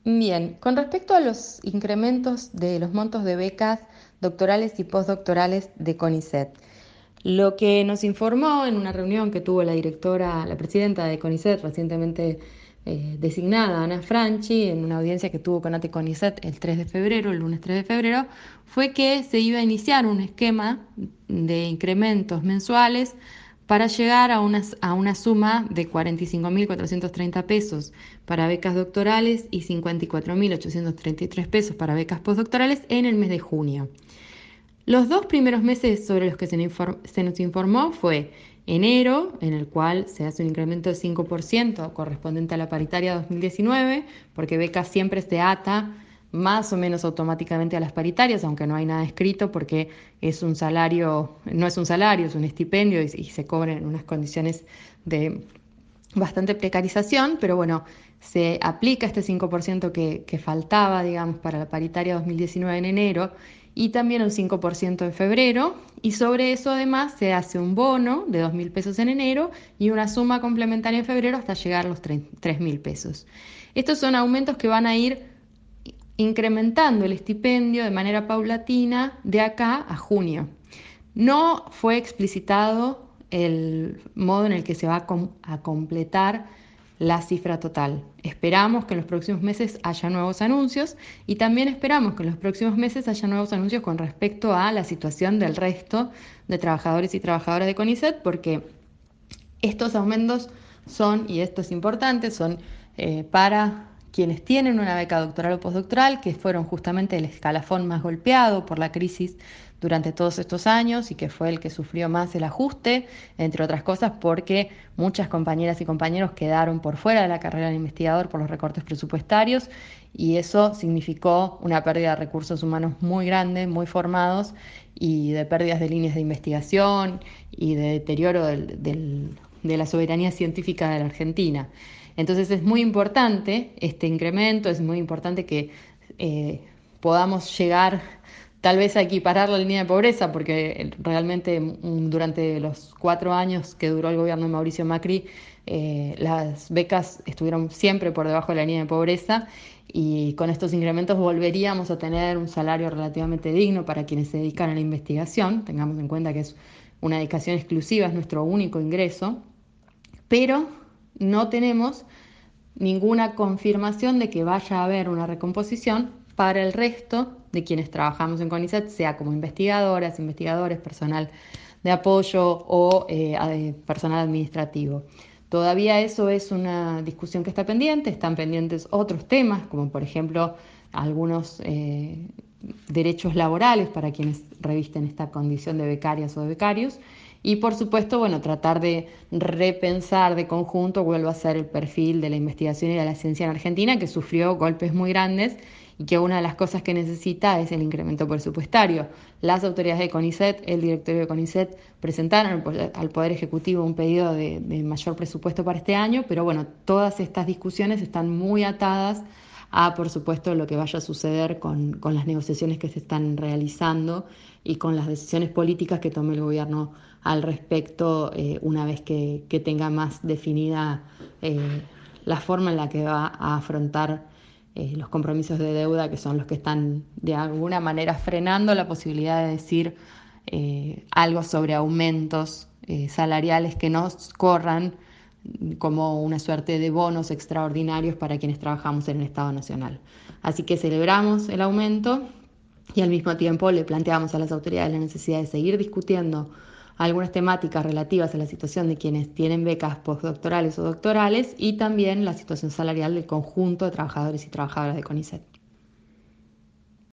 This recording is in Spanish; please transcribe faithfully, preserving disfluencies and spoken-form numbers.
Bien, con respecto a los incrementos de los montos de becas doctorales y postdoctorales de CONICET, lo que nos informó en una reunión que tuvo la directora, la presidenta de CONICET recientemente eh, designada, Ana Franchi, en una audiencia que tuvo con ATE CONICET el tres de febrero, el lunes tres de febrero, fue que se iba a iniciar un esquema de incrementos mensuales para llegar a una, a una suma de cuarenta y cinco mil cuatrocientos treinta pesos para becas doctorales y cincuenta y cuatro mil ochocientos treinta y tres pesos para becas postdoctorales en el mes de junio. Los dos primeros meses sobre los que se, inform se nos informó fue enero, en el cual se hace un incremento de cinco por ciento correspondiente a la paritaria dos mil diecinueve, porque becas siempre se ata más o menos automáticamente a las paritarias, aunque no hay nada escrito porque es un salario, no es un salario, es un estipendio y, y se cobra en unas condiciones de bastante precarización, pero bueno, se aplica este cinco por ciento que, que faltaba, digamos, para la paritaria dos mil diecinueve en enero y también un cinco por ciento en febrero, y sobre eso además se hace un bono de dos mil pesos en enero y una suma complementaria en febrero hasta llegar a los tres mil pesos. Estos son aumentos que van a ir incrementando el estipendio de manera paulatina de acá a junio. No fue explicitado el modo en el que se va a, com a completar la cifra total. Esperamos que en los próximos meses haya nuevos anuncios y también esperamos que en los próximos meses haya nuevos anuncios con respecto a la situación del resto de trabajadores y trabajadoras de CONICET, porque estos aumentos son, y esto es importante, son eh, para quienes tienen una beca doctoral o postdoctoral, que fueron justamente el escalafón más golpeado por la crisis durante todos estos años y que fue el que sufrió más el ajuste, entre otras cosas porque muchas compañeras y compañeros quedaron por fuera de la carrera de investigador por los recortes presupuestarios, y eso significó una pérdida de recursos humanos muy grande, muy formados, y de pérdidas de líneas de investigación y de deterioro del, del de la soberanía científica de la Argentina. Entonces es muy importante este incremento, es muy importante que eh, podamos llegar tal vez a equiparar la línea de pobreza, porque realmente durante los cuatro años que duró el gobierno de Mauricio Macri, eh, las becas estuvieron siempre por debajo de la línea de pobreza, y con estos incrementos volveríamos a tener un salario relativamente digno para quienes se dedican a la investigación. Tengamos en cuenta que es una dedicación exclusiva, es nuestro único ingreso, pero no tenemos ninguna confirmación de que vaya a haber una recomposición para el resto de quienes trabajamos en CONICET, sea como investigadoras, investigadores, personal de apoyo o eh, personal administrativo. Todavía eso es una discusión que está pendiente, están pendientes otros temas, como por ejemplo algunos eh, derechos laborales para quienes revisten esta condición de becarias o de becarios, y por supuesto, bueno, tratar de repensar de conjunto, vuelvo a ser el perfil de la investigación y de la ciencia en Argentina, que sufrió golpes muy grandes y que una de las cosas que necesita es el incremento presupuestario. Las autoridades de CONICET, el directorio de CONICET, presentaron al Poder Ejecutivo un pedido de, de mayor presupuesto para este año, pero bueno, todas estas discusiones están muy atadas a, por supuesto, lo que vaya a suceder con, con las negociaciones que se están realizando y con las decisiones políticas que tome el gobierno al respecto, eh, una vez que, que tenga más definida eh, la forma en la que va a afrontar eh, los compromisos de deuda, que son los que están de alguna manera frenando la posibilidad de decir eh, algo sobre aumentos eh, salariales que no corran como una suerte de bonos extraordinarios para quienes trabajamos en el Estado Nacional. Así que celebramos el aumento y al mismo tiempo le planteamos a las autoridades la necesidad de seguir discutiendo algunas temáticas relativas a la situación de quienes tienen becas postdoctorales o doctorales y también la situación salarial del conjunto de trabajadores y trabajadoras de CONICET.